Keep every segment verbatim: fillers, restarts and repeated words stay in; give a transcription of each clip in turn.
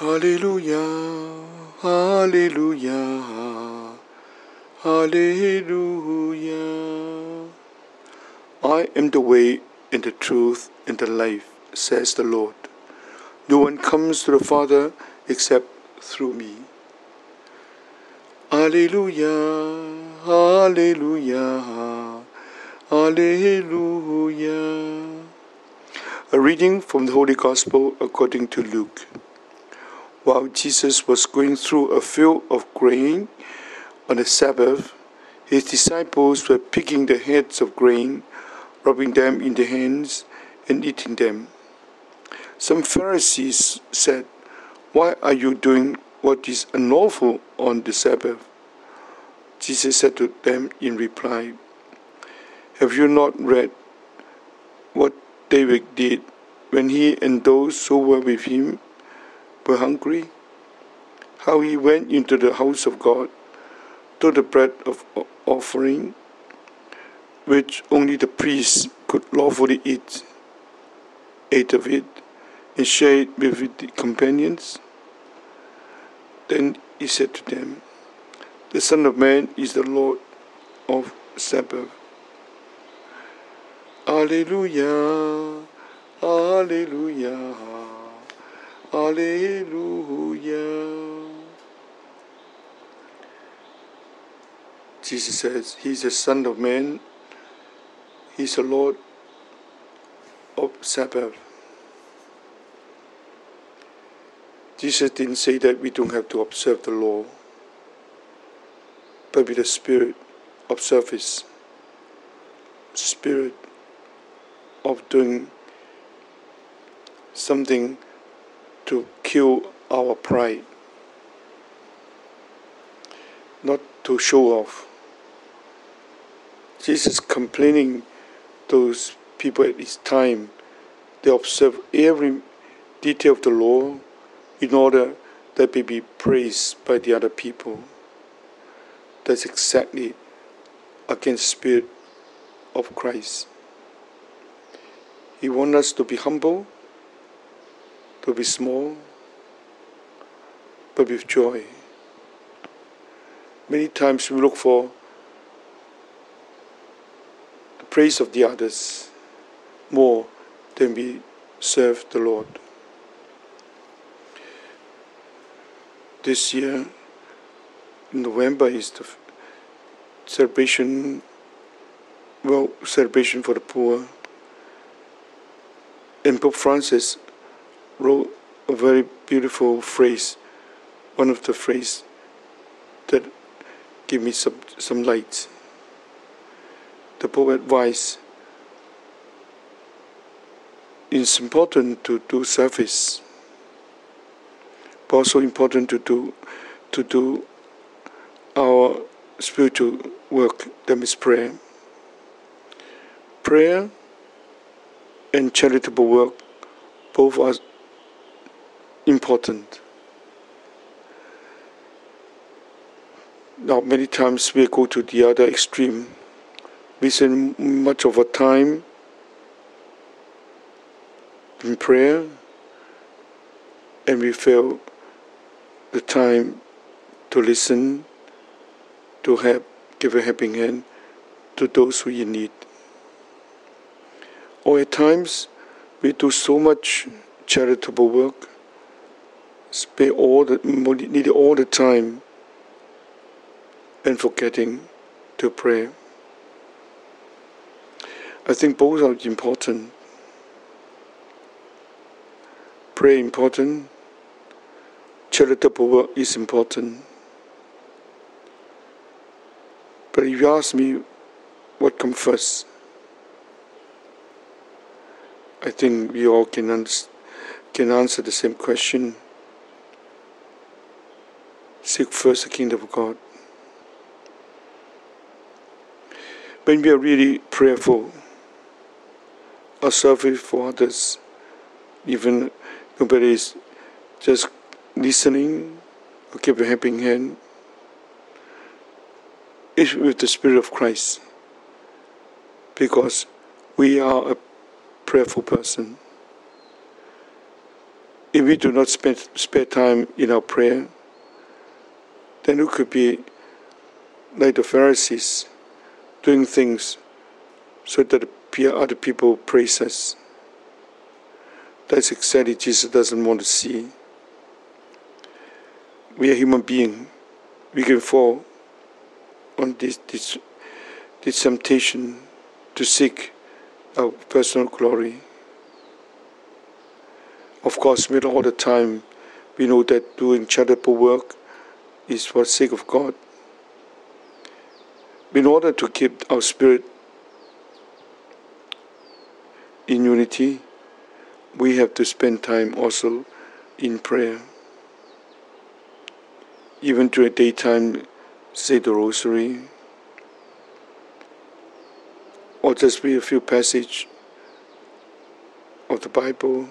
Hallelujah, hallelujah, hallelujah. I am the way and the truth and the life, says the Lord. No one comes to the Father except through me. Hallelujah, hallelujah, hallelujah. A reading from the Holy Gospel according to Luke. While Jesus was going through a field of grain on the Sabbath, his disciples were picking the heads of grain, rubbing them in their hands, and eating them. Some Pharisees said, "Why are you doing what is unlawful on the Sabbath?" Jesus said to them in reply, "Have you not read what David did when he and those who were with him were hungry? How he went into the house of God, took the bread of offering, which only the priests could lawfully eat, ate of it, and shared with his companions. Then he said to them, 'The Son of Man is the Lord of Sabbath.'" Alleluia, alleluia, alleluia. Jesus says he's the Son of Man, he's the Lord of Sabbath. Jesus didn't say that we don't have to observe the law, but with the spirit of service, spirit of doing something to kill our pride, not to show off. Jesus complaining those people at his time, they observe every detail of the law in order that they be praised by the other people. That's exactly against the spirit of Christ. He wants us to be humble, to be small, but with joy. Many times we look for the praise of the others more than we serve the Lord. This year, in November, is the celebration, well, celebration for the poor. And Pope Francis wrote a very beautiful phrase, one of the phrases that gave me some, some light. The Pope advised, it's important to do service, but also important to do to do our spiritual work, that is prayer. Prayer and charitable work both are important. Now, many times we go to the other extreme. We spend much of our time in prayer, and we fail the time to listen, to help, give a helping hand to those who in need. Or at times, we do so much charitable work, spend all the need all the time, and forgetting to pray. I think both are important. Prayer important, charitable work is important. But if you ask me what comes first, I think we all can, ans- can answer the same question. Seek first the kingdom of God. When we are really prayerful, or service for others, even nobody is just listening or give a helping hand, it's with the Spirit of Christ, because we are a prayerful person. if we do not spend spare time in our prayer, then we could be like the Pharisees, doing things so that other people praise us. That's exactly Jesus doesn't want to see. We are human beings. We can fall on this, this, this temptation to seek our personal glory. Of course, with all the time, we know that doing charitable work is for the sake of God. In order to keep our spirit in unity, we have to spend time also in prayer. Even during daytime, say the rosary, or just read a few passages of the Bible,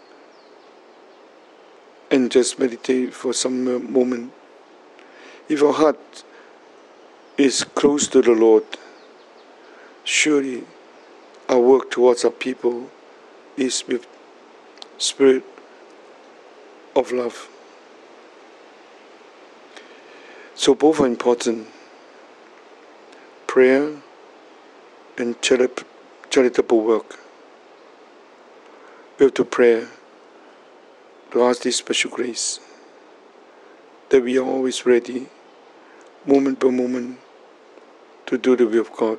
and just meditate for some moment. If our heart is close to the Lord, surely our work towards our people is with spirit of love. So both are important, prayer and charitable work. We have to pray to ask this special grace, that we are always ready, moment by moment, to do the will of God.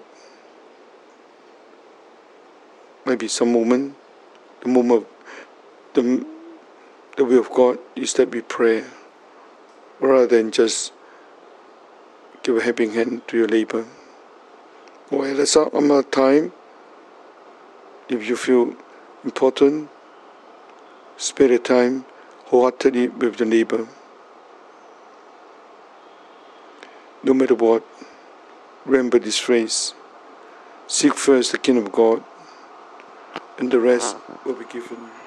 Maybe some moment, the moment, the, the will of God is that we pray, rather than just give a helping hand to your neighbor. Well, that's all our time. If you feel important, spend the time wholeheartedly with the neighbor. No matter what, remember this phrase: seek first the kingdom of God, and the rest will be given.